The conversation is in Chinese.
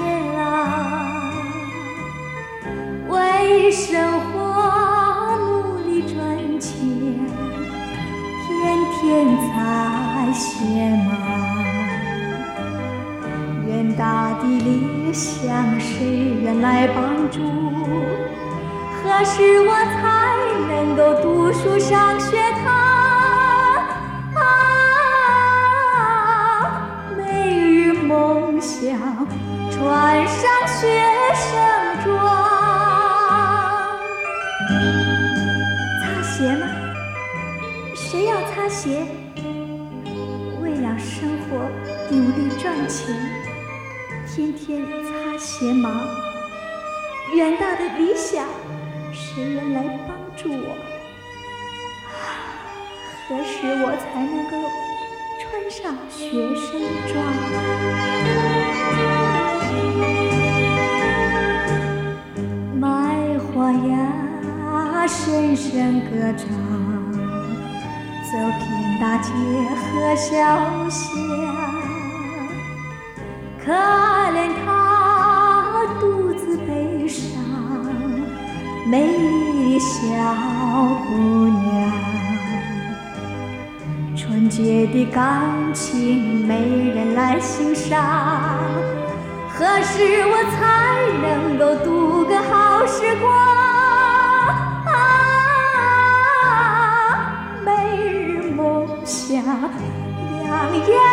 钱啊，为生活努力赚钱，天天才写满。远大的理想，谁人来帮助？何时我才能够读书上学堂？每日梦想穿上学生装。擦鞋吗？谁要擦鞋？为了生活努力赚钱，天天擦鞋忙。远大的理想，谁人来帮助我？何时我才能够穿上学生装？卖花呀，声声歌唱，走遍大街和小巷。可怜她独自悲伤，美丽的小姑娘。纯洁的感情没人来欣赏，何时我才能够度个好时光？每日梦想两眼